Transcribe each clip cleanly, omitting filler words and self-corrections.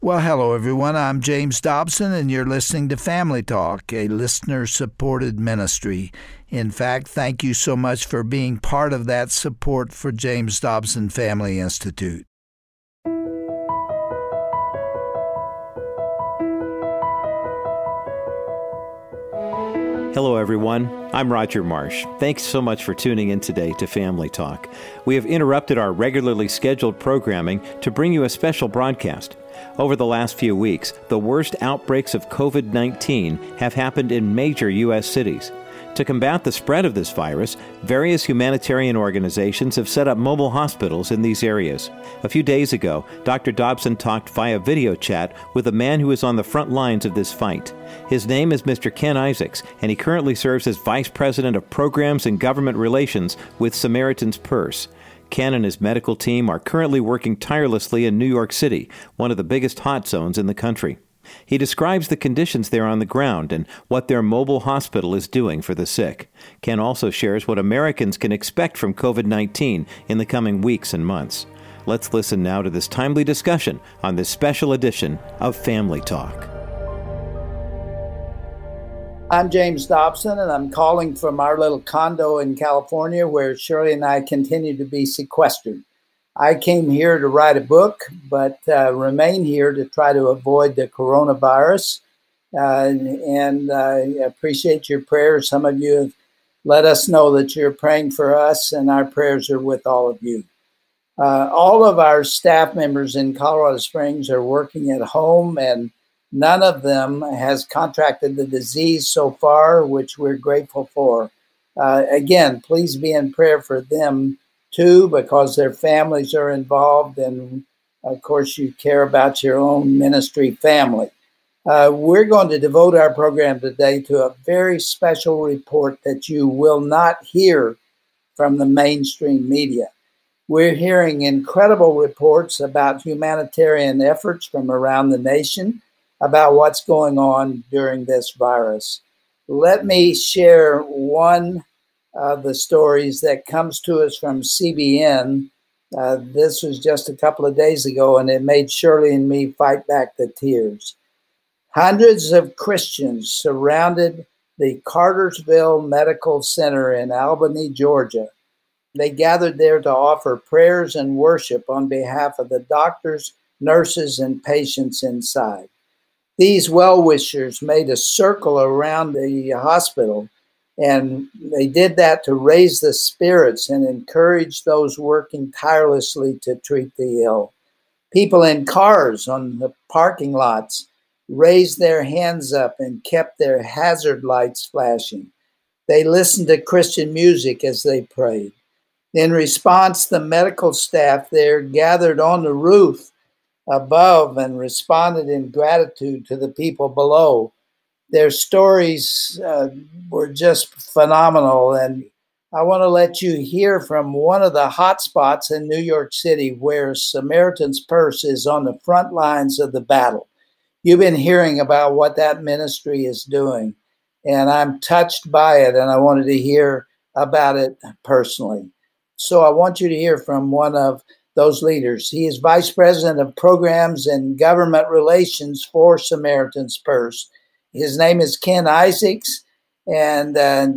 Well, hello, everyone. I'm James Dobson, and you're listening to Family Talk, a listener-supported ministry. In fact, thank you so much for being part of that support for James Dobson Family Institute. Hello, everyone. I'm Roger Marsh. Thanks so much for tuning in today to Family Talk. We have interrupted our regularly scheduled programming to bring you a special broadcast. Over the last few weeks, the worst outbreaks of COVID-19 have happened in major U.S. cities. To combat the spread of this virus, various humanitarian organizations have set up mobile hospitals in these areas. A few days ago, Dr. Dobson talked via video chat with a man who is on the front lines of this fight. His name is Mr. Ken Isaacs, and he currently serves as Vice President of Programs and Government Relations with Samaritan's Purse. Ken and his medical team are currently working tirelessly in New York City, one of the biggest hot zones in the country. He describes the conditions there on the ground and what their mobile hospital is doing for the sick. Ken also shares what Americans can expect from COVID-19 in the coming weeks and months. Let's listen now to this timely discussion on this special edition of Family Talk. I'm James Dobson, and I'm calling from our little condo in California where Shirley and I continue to be sequestered. I came here to write a book, but remain here to try to avoid the coronavirus. And I appreciate your prayers. Some of you have let us know that you're praying for us, and our prayers are with all of you. All of our staff members in Colorado Springs are working at home, and none of them has contracted the disease so far, which we're grateful for. Again, please be in prayer for them too, because their families are involved, and of course you care about your own ministry family. We're going to devote our program today to a very special report that you will not hear from the mainstream media. We're hearing incredible reports about humanitarian efforts from around the nation about what's going on during this virus. Let me share one of the stories that comes to us from CBN. This was just a couple of days ago, and it made Shirley and me fight back the tears. Hundreds of Christians surrounded the Cartersville Medical Center in Albany, Georgia. They gathered there to offer prayers and worship on behalf of the doctors, nurses, and patients inside. These well-wishers made a circle around the hospital, and they did that to raise the spirits and encourage those working tirelessly to treat the ill. People in cars on the parking lots raised their hands up and kept their hazard lights flashing. They listened to Christian music as they prayed. In response, the medical staff there gathered on the roof above and responded in gratitude to the people below. Their stories were just phenomenal, and I want to let you hear from one of the hot spots in New York City where Samaritan's Purse is on the front lines of the battle. You've been hearing about what that ministry is doing, and I'm touched by it, and I wanted to hear about it personally. So I want you to hear from one of those leaders. He is Vice President of Programs and Government Relations for Samaritan's Purse. His name is Ken Isaacs, and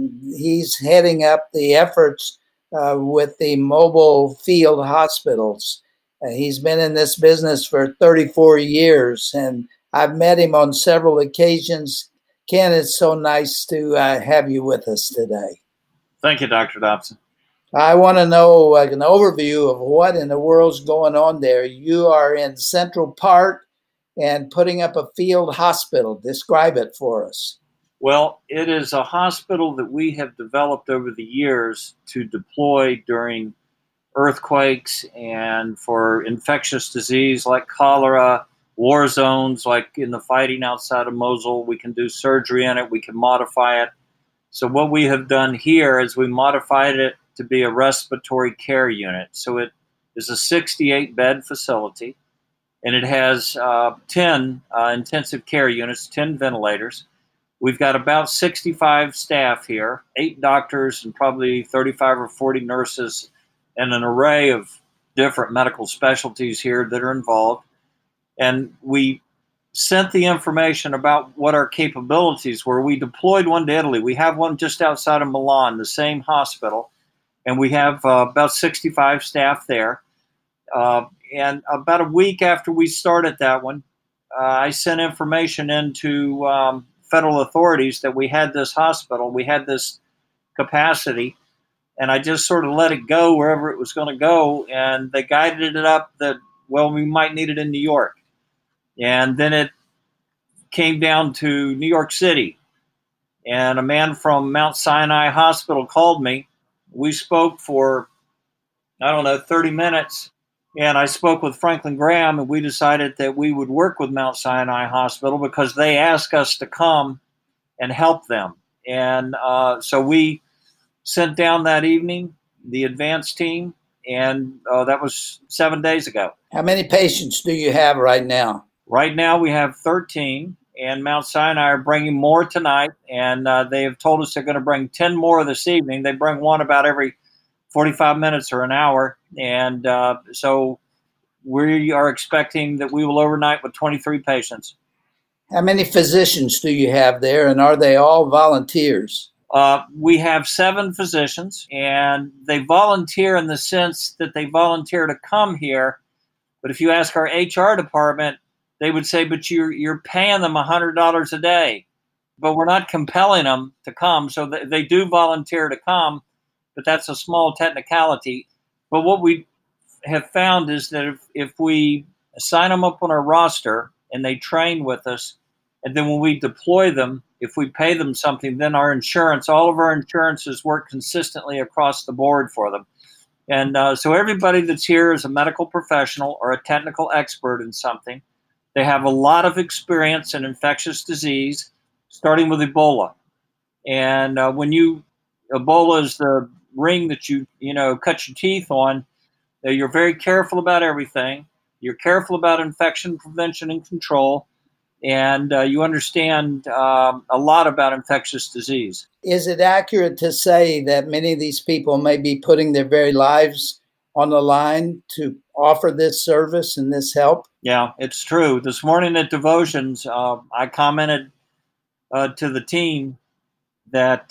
he's heading up the efforts with the mobile field hospitals. He's been in this business for 34 years, and I've met him on several occasions. Ken, it's so nice to have you with us today. Thank you, Dr. Dobson. I want to know an overview of what in the world's going on there. You are in Central Park and putting up a field hospital. Describe it for us. Well, it is a hospital that we have developed over the years to deploy during earthquakes and for infectious disease like cholera, war zones like in the fighting outside of Mosul. We can do surgery in it. We can modify it. So what we have done here is we modified it to be a respiratory care unit. So it is a 68-bed facility, and it has 10 intensive care units, 10 ventilators. We've got about 65 staff here, 8 doctors and probably 35 or 40 nurses, and an array of different medical specialties here that are involved. And we sent the information about what our capabilities were. We deployed one to Italy. We have one just outside of Milan, the same hospital, and we have about 65 staff there. And about a week after we started that one, I sent information into federal authorities that we had this hospital, we had this capacity, and I just sort of let it go wherever it was going to go, and they guided it up that, well, we might need it in New York. And then it came down to New York City, and a man from Mount Sinai Hospital called me. We spoke for, 30 minutes, and I spoke with Franklin Graham, and we decided that we would work with Mount Sinai Hospital because they asked us to come and help them. And so we sent down that evening the advanced team, and that was 7 days ago. How many patients do you have right now? Right now we have 13, and Mount Sinai are bringing more tonight, and they have told us they're going to bring 10 more this evening. They bring one about every 45 minutes or an hour, and so we are expecting that we will overnight with 23 patients. How many physicians do you have there, and are they all volunteers? We have 7 physicians, and they volunteer in the sense that they volunteer to come here. But if you ask our HR department, they would say, but you're paying them $100 a day. But we're not compelling them to come. So they do volunteer to come, but that's a small technicality. But what we have found is that if we sign them up on our roster and they train with us, and then when we deploy them, if we pay them something, then our insurance, all of our insurances work consistently across the board for them. And so everybody that's here is a medical professional or a technical expert in something. They have a lot of experience in infectious disease, starting with Ebola. And Ebola is the ring that you cut your teeth on. You're very careful about everything. You're careful about infection prevention and control. And you understand a lot about infectious disease. Is it accurate to say that many of these people may be putting their very lives on the line to offer this service and this help? Yeah, it's true. This morning at devotions, I commented to the team that,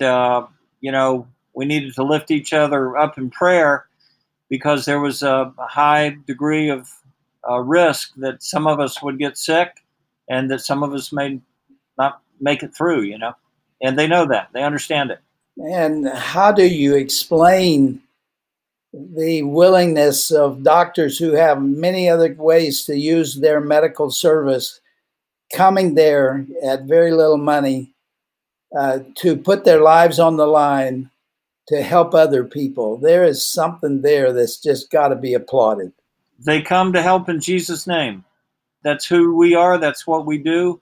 we needed to lift each other up in prayer because there was a high degree of risk that some of us would get sick and that some of us may not make it through, and they know that. They understand it. And how do you explain the willingness of doctors who have many other ways to use their medical service coming there at very little money to put their lives on the line to help other people? There is something there that's just got to be applauded. They come to help in Jesus' name. That's who we are. That's what we do.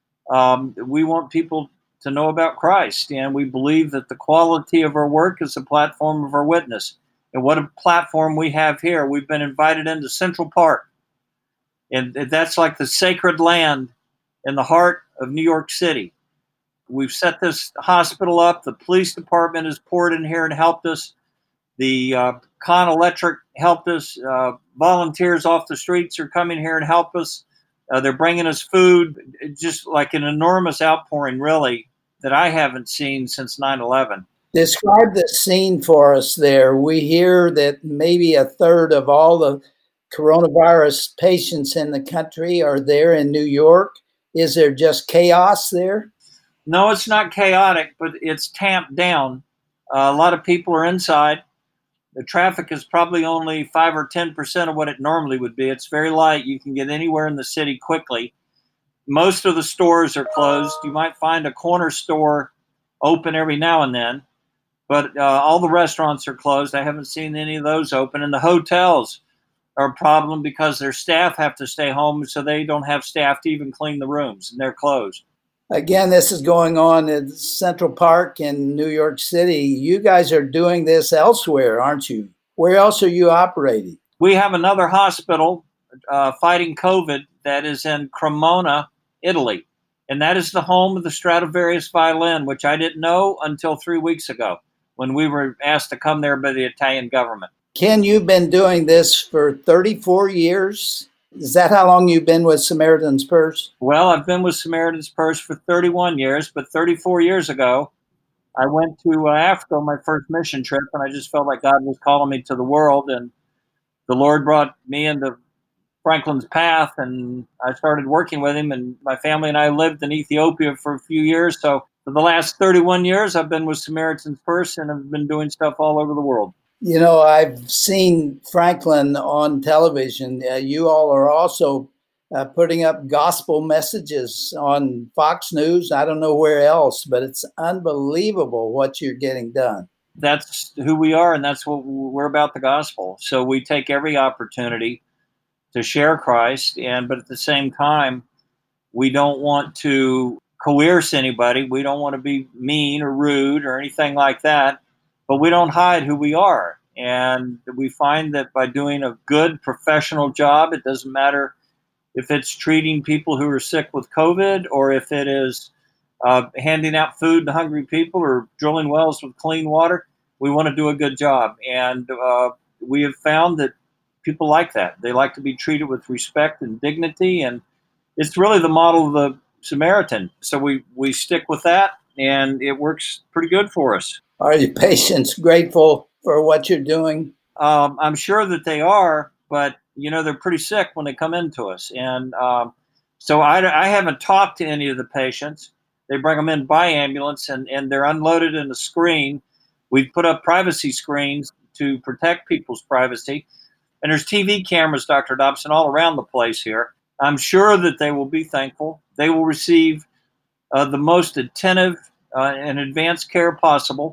We want people to know about Christ, and we believe that the quality of our work is the platform of our witness. And what a platform we have here. We've been invited into Central Park, and that's like the sacred land in the heart of New York City. We've set this hospital up. The police department has poured in here and helped us. The Con Electric helped us. Volunteers off the streets are coming here and help us. They're bringing us food, just like an enormous outpouring, really, that I haven't seen since 9/11. Describe the scene for us there. We hear that maybe a third of all the coronavirus patients in the country are there in New York. Is there just chaos there? No, it's not chaotic, but it's tamped down. A lot of people are inside. The traffic is probably only 5 or 10% of what it normally would be. It's very light. You can get anywhere in the city quickly. Most of the stores are closed. You might find a corner store open every now and then, but all the restaurants are closed. I haven't seen any of those open. And the hotels are a problem because their staff have to stay home, so they don't have staff to even clean the rooms, and they're closed. Again, this is going on in Central Park in New York City. You guys are doing this elsewhere, aren't you? Where else are you operating? We have another hospital fighting COVID that is in Cremona, Italy. And that is the home of the Stradivarius violin, which I didn't know until 3 weeks ago when we were asked to come there by the Italian government. Ken, you've been doing this for 34 years. Is that how long you've been with Samaritan's Purse? Well, I've been with Samaritan's Purse for 31 years, but 34 years ago, I went to Africa on my first mission trip, and I just felt like God was calling me to the world, and the Lord brought me into Franklin's path, and I started working with him, and my family and I lived in Ethiopia for a few years. So for the last 31 years, I've been with Samaritan's Purse, and I've been doing stuff all over the world. You know, I've seen Franklin on television. You all are also putting up gospel messages on Fox News. I don't know where else, but it's unbelievable what you're getting done. That's who we are, and that's what we're about, the gospel. So we take every opportunity to share Christ, but at the same time, we don't want to coerce anybody. We don't want to be mean or rude or anything like that, but we don't hide who we are. And we find that by doing a good professional job, it doesn't matter if it's treating people who are sick with COVID or if it is handing out food to hungry people or drilling wells with clean water. We want to do a good job. And we have found that people like that. They like to be treated with respect and dignity. And it's really the model of the Samaritan. So we stick with that, and it works pretty good for us. Are your patients grateful for what you're doing? I'm sure that they are, but they're pretty sick when they come into us. And so I haven't talked to any of the patients. They bring them in by ambulance, and they're unloaded in a screen. We've put up privacy screens to protect people's privacy. And there's TV cameras, Dr. Dobson, all around the place here. I'm sure that they will be thankful. They will receive the most attentive and advanced care possible.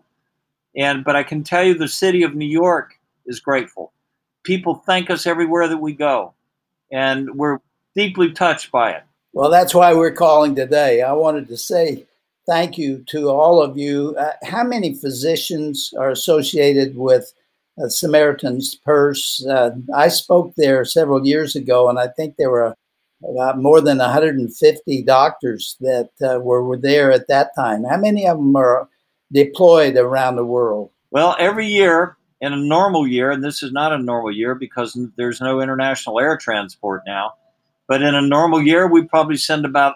But I can tell you the city of New York is grateful. People thank us everywhere that we go, and we're deeply touched by it. Well, that's why we're calling today. I wanted to say thank you to all of you. How many physicians are associated with Samaritan's Purse? I spoke there several years ago, and I think there were about more than 150 doctors that were there at that time. How many of them are deployed around the world? Well, every year, in a normal year, and this is not a normal year because there's no international air transport now, but in a normal year, we probably send about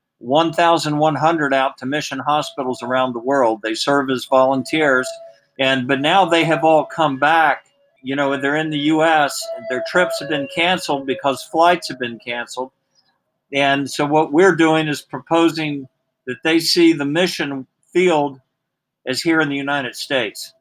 1,100 out to mission hospitals around the world. They serve as volunteers, but now they have all come back. They're in the U.S. Their trips have been canceled because flights have been canceled. And so what we're doing is proposing that they see the mission field as here in the United States.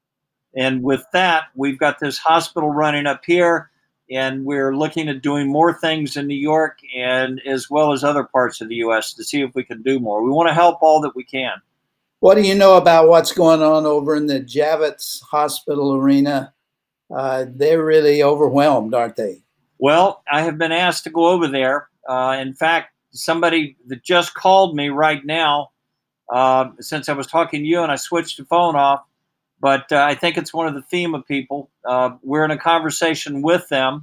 And with that, we've got this hospital running up here, and we're looking at doing more things in New York and as well as other parts of the U.S. to see if we can do more. We want to help all that we can. What do you know about what's going on over in the Javits Hospital arena? They're really overwhelmed, aren't they? Well, I have been asked to go over there. In fact, somebody that just called me right now, since I was talking to you and I switched the phone off, but I think it's one of the FEMA people. We're in a conversation with them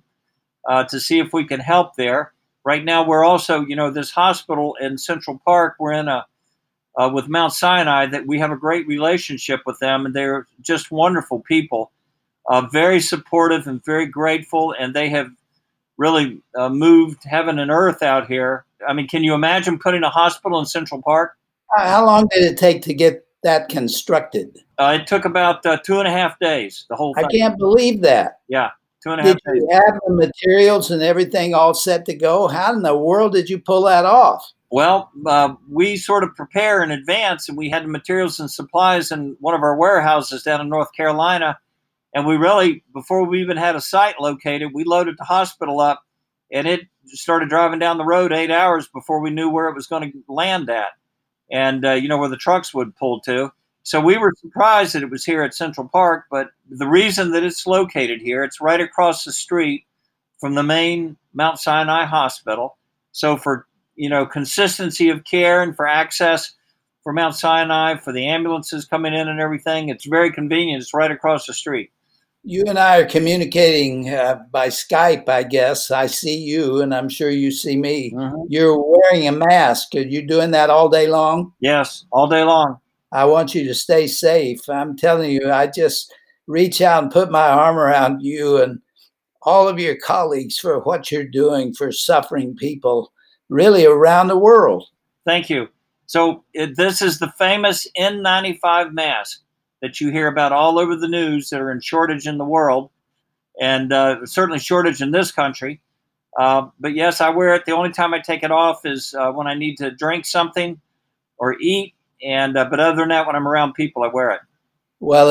to see if we can help there. Right now, we're also, this hospital in Central Park, we're in with Mount Sinai, that we have a great relationship with them, and they're just wonderful people, very supportive and very grateful, and they have really moved heaven and earth out here. I mean, can you imagine putting a hospital in Central Park? How long did it take to get that constructed? It took about 2.5 days, the whole thing. I can't believe that. Yeah, 2.5 days. Did you have the materials and everything all set to go? How in the world did you pull that off? Well, we sort of prepare in advance, and we had the materials and supplies in one of our warehouses down in North Carolina. And we really, before we even had a site located, we loaded the hospital up, and it started driving down the road 8 hours before we knew where it was going to land at. And, where the trucks would pull to. So we were surprised that it was here at Central Park, but the reason that it's located here, it's right across the street from the main Mount Sinai Hospital. So for, consistency of care and for access for Mount Sinai, for the ambulances coming in and everything, it's very convenient. It's right across the street. You and I are communicating by Skype, I guess. I see you, and I'm sure you see me. Mm-hmm. You're wearing a mask. Are you doing that all day long? Yes, all day long. I want you to stay safe. I'm telling you, I just reach out and put my arm around you and all of your colleagues for what you're doing for suffering people really around the world. Thank you. So this is the famous N95 mask that you hear about all over the news that are in shortage in the world, and certainly shortage in this country. But yes, I wear it. The only time I take it off is when I need to drink something or eat. And but other than that, when I'm around people, I wear it. Well,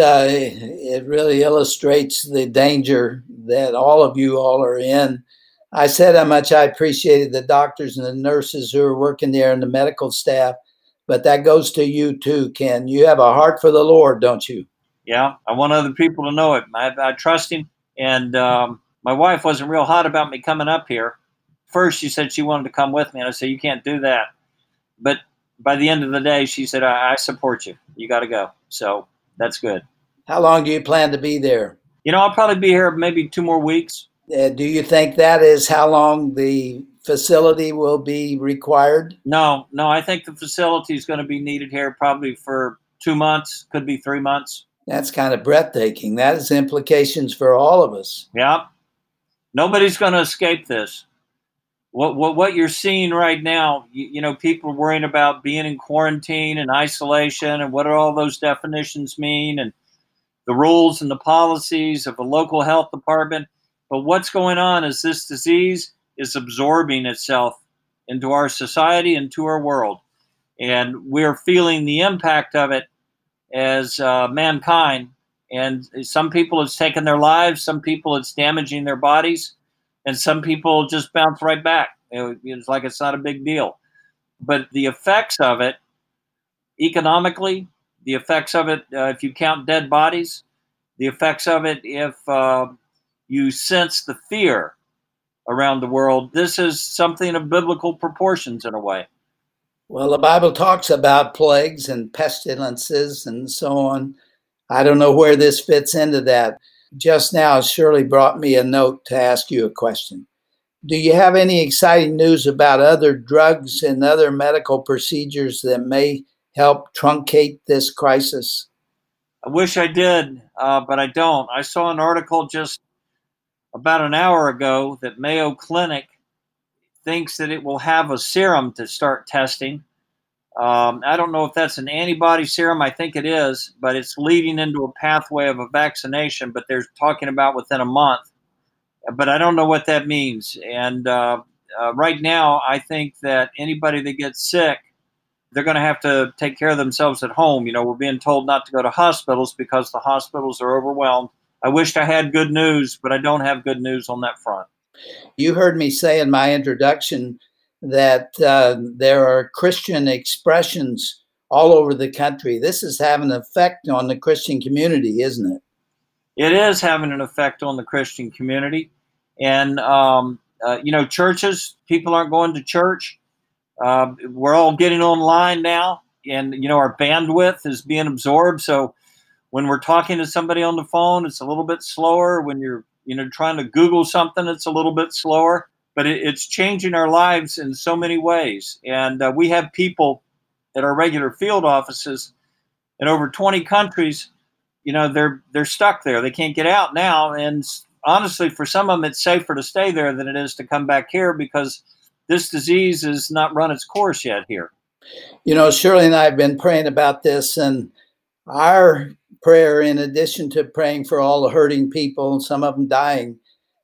it really illustrates the danger that all of you all are in. I said how much I appreciated the doctors and the nurses who are working there and the medical staff, but that goes to you too, Ken. You have a heart for the Lord, don't you? Yeah, I want other people to know it. I trust him. And my wife wasn't real hot about me coming up here. First, she said she wanted to come with me, and I said, you can't do that. But by the end of the day, she said, I support you. You got to go. So that's good. How long do you plan to be there? I'll probably be here maybe 2 more weeks. Do you think that is how long the facility will be required? No, I think the facility is going to be needed here probably for 2 months, could be 3 months. That's kind of breathtaking. That has implications for all of us. Yeah. Nobody's going to escape this. What you're seeing right now, people are worrying about being in quarantine and isolation and what do all those definitions mean and the rules and the policies of the local health department. But what's going on is this disease is absorbing itself into our society and to our world. And we're feeling the impact of it as mankind. And some people it's taken their lives, some people it's damaging their bodies, and some people just bounce right back. It's like it's not a big deal. But the effects of it, economically, the effects of it, if you count dead bodies, the effects of it, if you sense the fear around the world, this is something of biblical proportions in a way. Well, the Bible talks about plagues and pestilences and so on. I don't know where this fits into that. Just now, Shirley brought me a note to ask you a question. Do you have any exciting news about other drugs and other medical procedures that may help truncate this crisis? I wish I did, but I don't. I saw an article just about an hour ago that Mayo Clinic thinks that it will have a serum to start testing. I don't know if that's an antibody serum. I think it is, but it's leading into a pathway of a vaccination, but they're talking about within a month. But I don't know what that means. And right now, I think that anybody that gets sick, they're going to have to take care of themselves at home. We're being told not to go to hospitals because the hospitals are overwhelmed. I wished I had good news, but I don't have good news on that front. You heard me say in my introduction that there are Christian expressions all over the country. This is having an effect on the Christian community, isn't it? It is having an effect on the Christian community. And, churches, people aren't going to church. We're all getting online now, and, our bandwidth is being absorbed. So when we're talking to somebody on the phone, it's a little bit slower. When you're, trying to Google something, it's a little bit slower. But it's changing our lives in so many ways. And we have people at our regular field offices in over 20 countries. They're stuck there. They can't get out now. And honestly, for some of them, it's safer to stay there than it is to come back here because this disease has not run its course yet here. Shirley and I have been praying about this, and our prayer, in addition to praying for all the hurting people, some of them dying,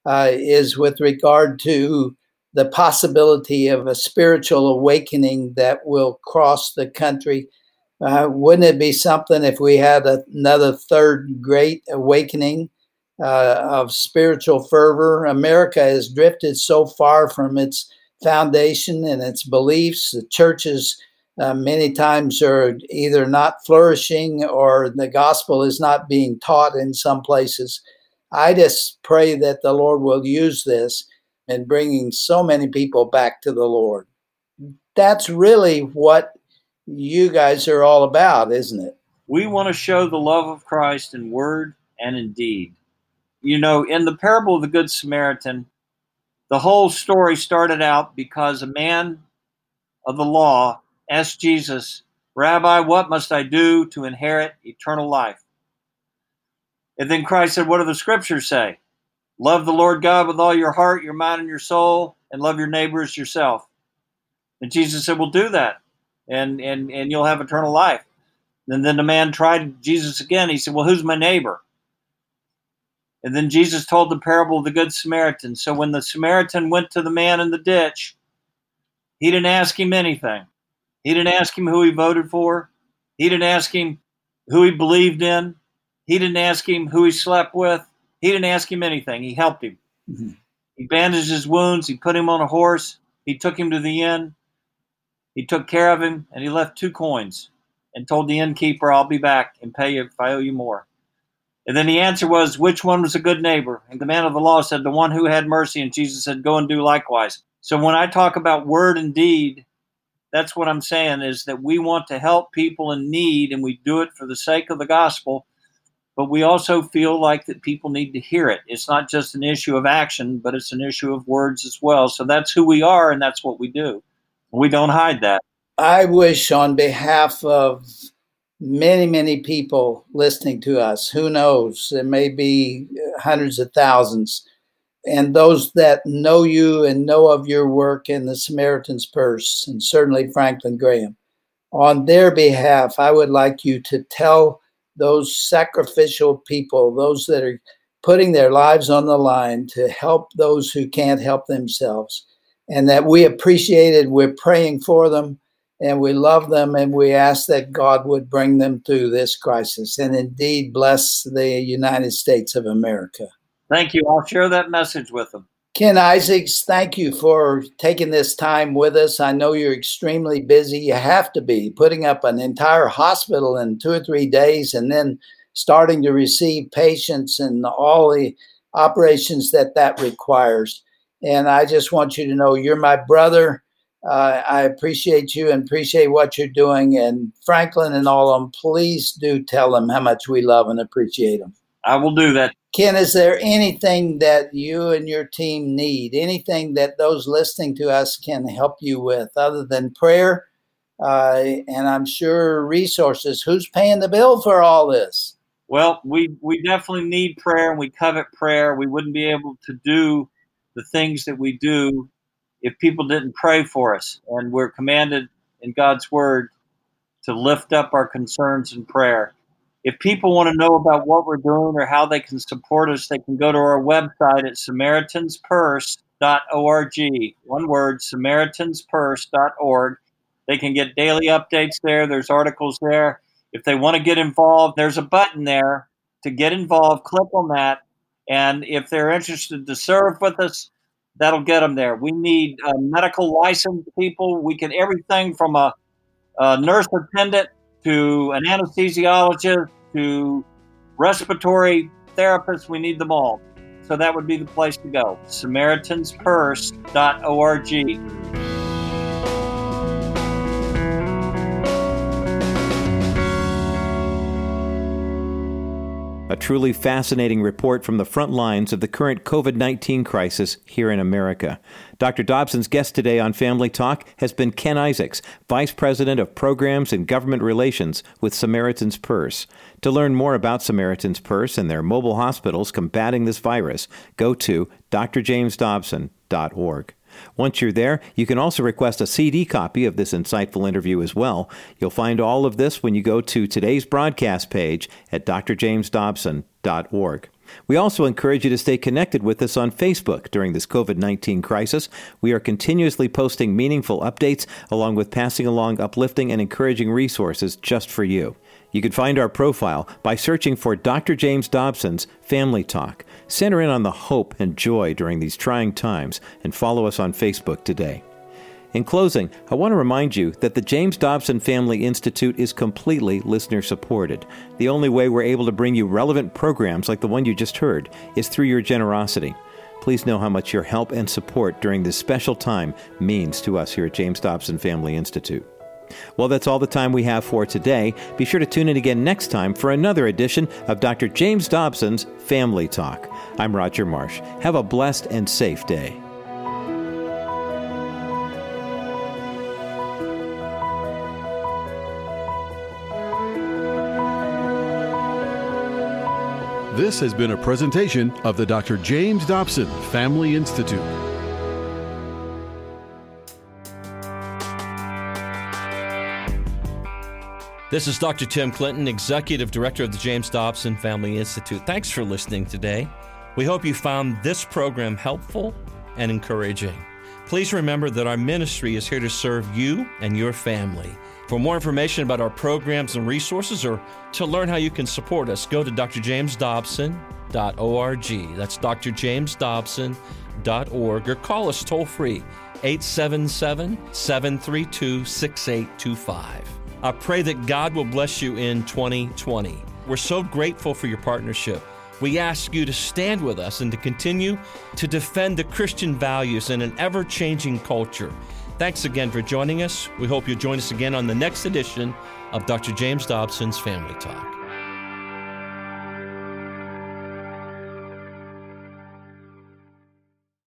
is with regard to the possibility of a spiritual awakening that will cross the country. Wouldn't it be something if we had another third great awakening of spiritual fervor? America has drifted so far from its foundation and its beliefs. The churches many times are either not flourishing or the gospel is not being taught in some places. I just pray that the Lord will use this in bringing so many people back to the Lord. That's really what you guys are all about, isn't it? We want to show the love of Christ in word and in deed. In the parable of the Good Samaritan, the whole story started out because a man of the law asked Jesus, "Rabbi, what must I do to inherit eternal life?" And then Christ said, "What do the scriptures say?" Love the Lord God with all your heart, your mind, and your soul, and love your neighbor as yourself. And Jesus said, well, do that, and you'll have eternal life. And then the man tried Jesus again. He said, well, who's my neighbor? And then Jesus told the parable of the Good Samaritan. So when the Samaritan went to the man in the ditch, he didn't ask him anything. He didn't ask him who he voted for. He didn't ask him who he believed in. He didn't ask him who he slept with. He didn't ask him anything. He helped him. Mm-hmm. He bandaged his wounds. He put him on a horse. He took him to the inn. He took care of him, and he left 2 coins and told the innkeeper, I'll be back and pay you if I owe you more. And then the answer was, which one was a good neighbor? And the man of the law said, the one who had mercy. And Jesus said, go and do likewise. So when I talk about word and deed, that's what I'm saying, is that we want to help people in need, and we do it for the sake of the gospel. But we also feel like that people need to hear it. It's not just an issue of action, but it's an issue of words as well. So that's who we are, and that's what we do. We don't hide that. I wish on behalf of many, many people listening to us, who knows, there may be hundreds of thousands, and those that know you and know of your work in the Samaritan's Purse, and certainly Franklin Graham, on their behalf, I would like you to tell those sacrificial people, those that are putting their lives on the line to help those who can't help themselves, and that we appreciate it. We're praying for them, and we love them, and we ask that God would bring them through this crisis and indeed bless the United States of America. Thank you. I'll share that message with them. Ken Isaacs, thank you for taking this time with us. I know you're extremely busy. You have to be, putting up an entire hospital in 2 or 3 days and then starting to receive patients and all the operations that requires. And I just want you to know you're my brother. I appreciate you and appreciate what you're doing. And Franklin and all of them, please do tell them how much we love and appreciate them. I will do that. Ken, is there anything that you and your team need, anything that those listening to us can help you with other than prayer and I'm sure resources? Who's paying the bill for all this? Well, we definitely need prayer, and we covet prayer. We wouldn't be able to do the things that we do if people didn't pray for us. And we're commanded in God's word to lift up our concerns in prayer. If people want to know about what we're doing or how they can support us, they can go to our website at SamaritansPurse.org. One word, SamaritansPurse.org. They can get daily updates there. There's articles there. If they want to get involved, there's a button there to get involved. Click on that. And if they're interested to serve with us, that'll get them there. We need medical licensed people. We can everything from a nurse attendant to an anesthesiologist, to respiratory therapists. We need them all. So that would be the place to go, SamaritansPurse.org. A truly fascinating report from the front lines of the current COVID-19 crisis here in America. Dr. Dobson's guest today on Family Talk has been Ken Isaacs, Vice President of Programs and Government Relations with Samaritan's Purse. To learn more about Samaritan's Purse and their mobile hospitals combating this virus, go to drjamesdobson.org. Once you're there, you can also request a CD copy of this insightful interview as well. You'll find all of this when you go to today's broadcast page at drjamesdobson.org. We also encourage you to stay connected with us on Facebook during this COVID-19 crisis. We are continuously posting meaningful updates along with passing along uplifting and encouraging resources just for you. You can find our profile by searching for Dr. James Dobson's Family Talk. Center in on the hope and joy during these trying times and follow us on Facebook today. In closing, I want to remind you that the James Dobson Family Institute is completely listener-supported. The only way we're able to bring you relevant programs like the one you just heard is through your generosity. Please know how much your help and support during this special time means to us here at James Dobson Family Institute. Well, that's all the time we have for today. Be sure to tune in again next time for another edition of Dr. James Dobson's Family Talk. I'm Roger Marsh. Have a blessed and safe day. This has been a presentation of the Dr. James Dobson Family Institute. This is Dr. Tim Clinton, Executive Director of the James Dobson Family Institute. Thanks for listening today. We hope you found this program helpful and encouraging. Please remember that our ministry is here to serve you and your family. For more information about our programs and resources, or to learn how you can support us, go to drjamesdobson.org. That's drjamesdobson.org, or call us toll-free, 877-732-6825. I pray that God will bless you in 2020. We're so grateful for your partnership. We ask you to stand with us and to continue to defend the Christian values in an ever-changing culture. Thanks again for joining us. We hope you'll join us again on the next edition of Dr. James Dobson's Family Talk.